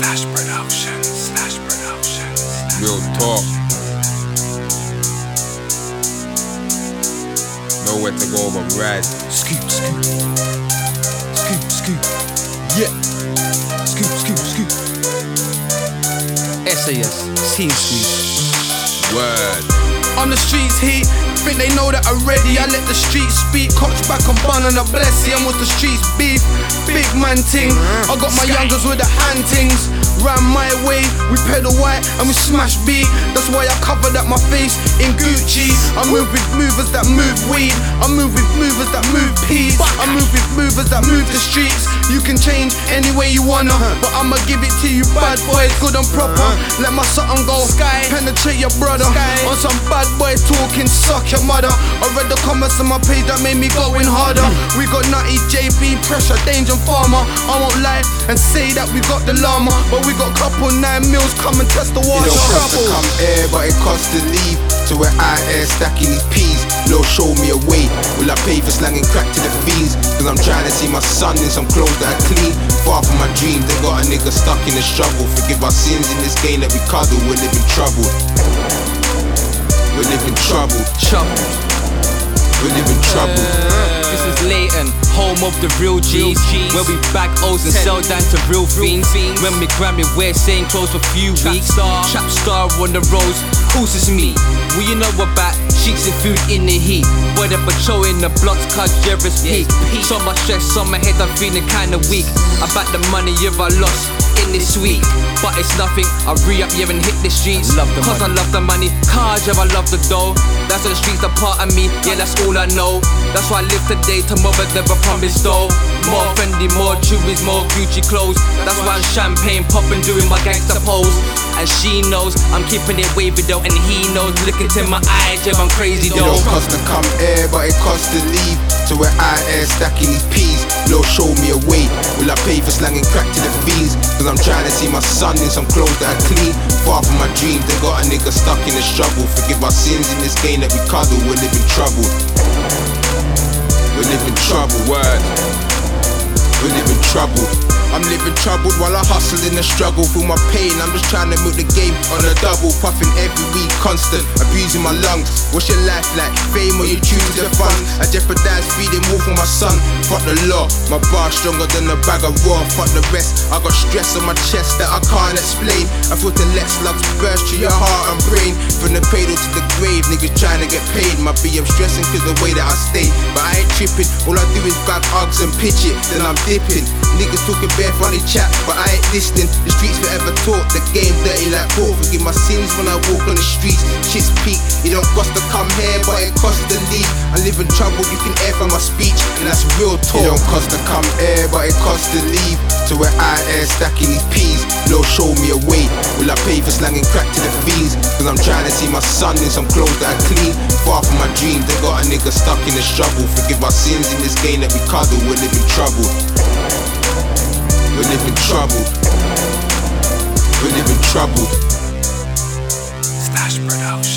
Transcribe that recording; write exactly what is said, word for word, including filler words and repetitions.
Slash Productions, Slash Productions. Real talk. Nowhere to go but ride. Scoop, scoop. Scoop, scoop. Yeah. Scoop, scoop, scoop. S A S, Scene Squeeze. Word. On the streets heat, think they know that already. I let the streets speak, coach back on bun and a blessy. I'm with the streets beef, big man ting. I got my youngers with the hand tings. Round my way, we pedal white and we smash beat. That's why I covered up my face in Gucci. I move with movers that move weed. I move with movers that move peas. I move with movers that move the streets. You can change any way you wanna, but I'ma give it to you bad boys, good and proper. Let my something go, sky, penetrate your brother. On some bad boy talking, suck your mother. I read the comments on my page that made me going harder. We got Nutty, J B, Pressure, Danger, Farmer. I won't lie and say that we got the llama, but we got couple nine mils, come and test the water. It don't cost to come here, but it costs to leave. So we're out here stacking these peas. Lil, show me a way. Will I pay for slanging crack to the fiends? Cause I'm trying to see my son in some clothes that are clean. Far from my dreams, they got a nigga stuck in the struggle. Forgive our sins in this game that we cuddle. We're living trouble. We're living trouble. Trouble. We're living trouble. This is Leighton, home of the real G's, where we bag O's and sell down to real fiends. When we grab it, wear same clothes for few weeks. Trap star on the roads, who's it's me? What you know about cheeks and food in the heat? Where they patrolling the blocks cause Jerry's peak. So much stress on my head, I'm feeling kinda weak. About the money you've I lost in this week, but it's nothing. I re-up, yeah, and hit the streets. Love the Cause money. I love the money, cars, yeah, I love the dough. That's why the streets are part of me, yeah, that's all I know. That's why I live today, tomorrow never promised though. More Fendi, more Chewies, more Gucci clothes. That's why I'm champagne popping, doing my gangster pose. And she knows I'm keeping it wavy though, and he knows. Look into my eyes, yeah, I'm crazy It though. don't cost to come here, but it costs to leave. So we're out here stacking these peas. Lil, show me a way. Will I pay for slanging crack to the fiends? Cause I'm trying to see my son in some clothes that are clean. Far from my dreams, they got a nigga stuck in the struggle. Forgive our sins in this game that we cuddle. We're living trouble. We're living trouble. Word. We're living trouble. I'm living troubled while I hustle in the struggle. Through my pain, I'm just trying to milk the game on a double. Puffing every week, constant, abusing my lungs. What's your life like? Fame or you choose the fun? I jeopardize feeding more for my son. Fuck the law, my bar stronger than a bag of raw. Fuck the rest, I got stress on my chest that I can't explain. I feel to let slugs burst through your heart and brain. From the cradle to the grave, niggas trying to get paid. My B, I'm stressing cause the way that I stay. But I ain't tripping, all I do is bag Uggs and pitch it, then I'm dipping. Niggas talking bare funny chat, but I ain't listening. The streets forever talk, the game dirty like ball. Forgive my sins when I walk on the streets. Shit's peak, it don't cost to come here, but it costs to leave. I live in trouble, you can air from my speech, and that's real talk. It don't cost to come here, but it costs to leave. So we're out here stacking these peas. Lil, show me a way. Will I pay for slanging crack to the fiends? Cause I'm trying to see my son in some clothes that are clean. Far from my dreams, they got a nigga stuck in the struggle. Forgive our sins in this game that we cuddle. We're living trouble. We're living trouble. We're living trouble. Slash Productions.